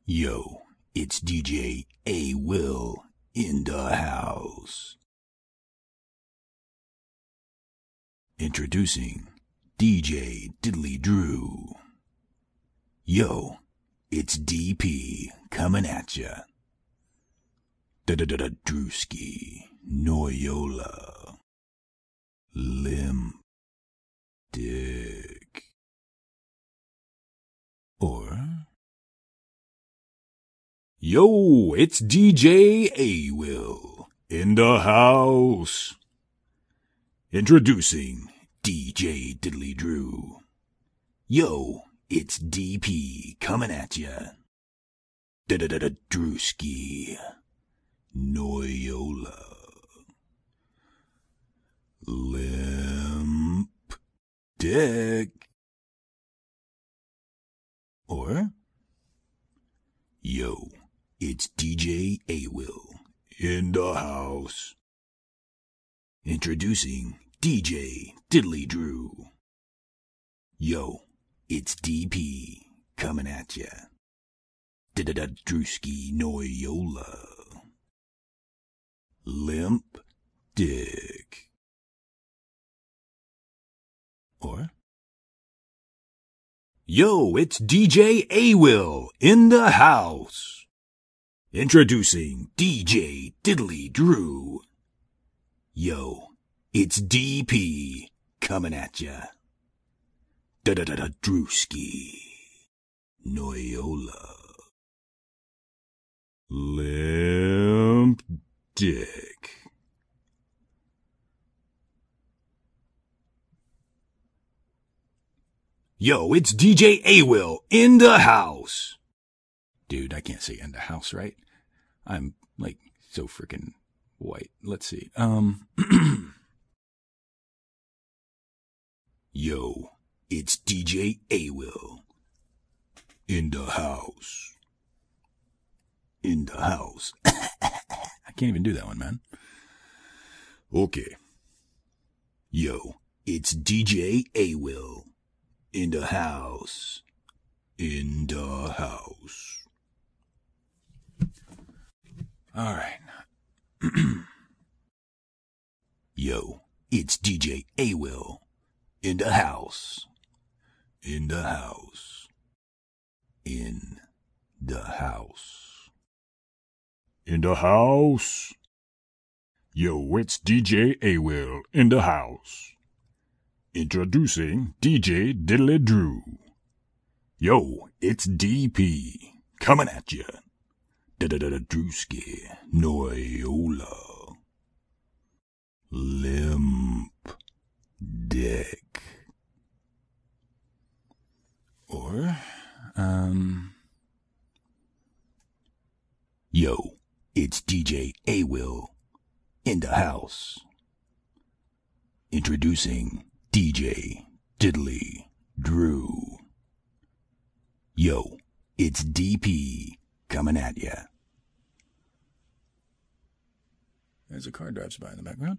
Yo, it's DJ A. Will in the house. Introducing DJ Diddly Drew. Yo, it's DP coming at ya. Drewski, Noyola, Limp Dick. Or, yo, it's DJ A. Will in the house. Introducing DJ Diddly Drew. Yo, it's DP coming at ya. Drewski, Noyola, Limp Dick. Or, yo, it's DJ A. Will in the house. Introducing DJ Diddly Drew. Yo, it's DP coming at ya. Drewski, Noyola, Limp Dick. Or, yo, it's DJ A. Will in the house. Introducing DJ Diddly Drew. Yo, it's DP coming at ya. Drewski, Noyola, Limp Dick. Yo, it's DJ A. Will in the house. Dude, I can't say in the house, right? I'm, like, so freaking white. Let's see. Yo, it's DJ A. Will in the house. In the house. I can't even do that one, man. Okay. Yo, it's DJ A. Will in the house. In the house. All right. Yo, it's DJ A. Will in the house. In the house. In the house. In the house. Yo, it's DJ A. Will in the house. Introducing DJ Diddly Drew. Yo, it's DP coming at ya. Drewski, Noyola, Limp Dick. Or, yo, it's DJ A. Will in the house. Introducing DJ Diddly Drew. Yo, it's DP coming at ya. There's a car drives by in the background.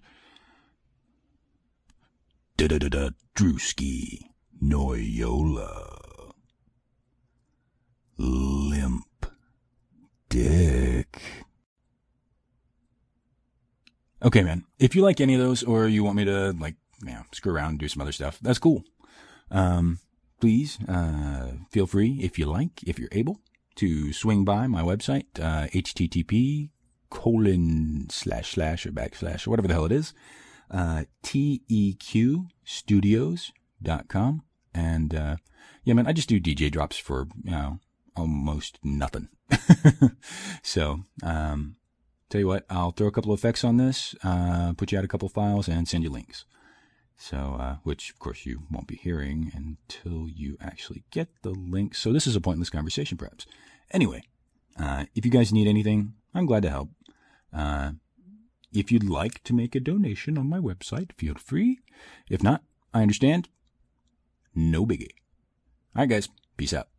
Drewski, Noyola, Limp Dick. Okay, man. If you like any of those, or you want me to, screw around and do some other stuff, that's cool. Please, feel free, if you're able, to swing by my website, http:// or whatever the hell it is, teqstudios.com. And, yeah, man, I just do DJ drops for, almost nothing. So, tell you what, I'll throw a couple of effects on this, put you out a couple of files, and send you links. So, which, of course, you won't be hearing until you actually get the link. So this is a pointless conversation, perhaps. Anyway, if you guys need anything, I'm glad to help. If you'd like to make a donation on my website, feel free. If not, I understand. No biggie. All right, guys. Peace out.